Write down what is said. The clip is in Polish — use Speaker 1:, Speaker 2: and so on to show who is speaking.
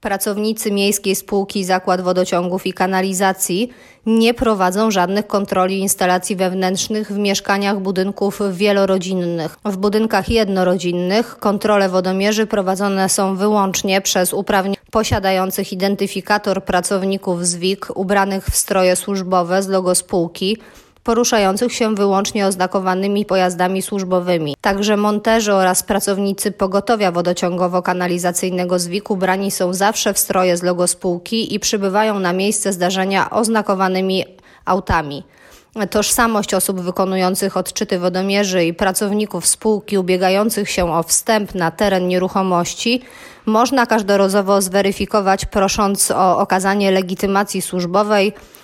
Speaker 1: Pracownicy Miejskiej Spółki Zakład Wodociągów i Kanalizacji nie prowadzą żadnych kontroli instalacji wewnętrznych w mieszkaniach budynków wielorodzinnych. W budynkach jednorodzinnych kontrole wodomierzy prowadzone są wyłącznie przez uprawnionych posiadających identyfikator pracowników z WIK ubranych w stroje służbowe z logo spółki, poruszających się wyłącznie oznakowanymi pojazdami służbowymi. Także monterzy oraz pracownicy pogotowia wodociągowo-kanalizacyjnego z WIK ubrani są zawsze w stroje z logo spółki i przybywają na miejsce zdarzenia oznakowanymi autami. Tożsamość osób wykonujących odczyty wodomierzy i pracowników spółki ubiegających się o wstęp na teren nieruchomości można każdorazowo zweryfikować, prosząc o okazanie legitymacji służbowej